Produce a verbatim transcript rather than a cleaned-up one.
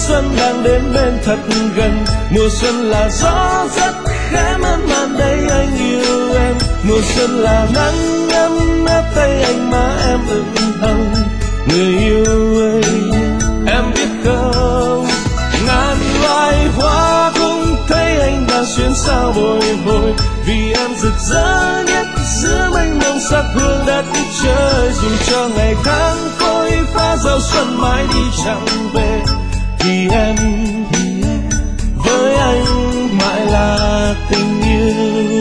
xuân đang đến bên thật gần. Mùa xuân là gió rất khẽ mơn man đây anh yêu em. Mùa xuân là nắng ấm áp tay anh má em ửng hồng. Người yêu ơi em biết không, ngàn loài hoa cũng thấy anh đang xuyên sao bồi hồi. Vì em rực rỡ nhất giữa mênh mông sắc hương đất trời. Dù cho ngày tháng phôi pha dấu xuân mãi đi chẳng về, thì em với anh mãi là tình yêu.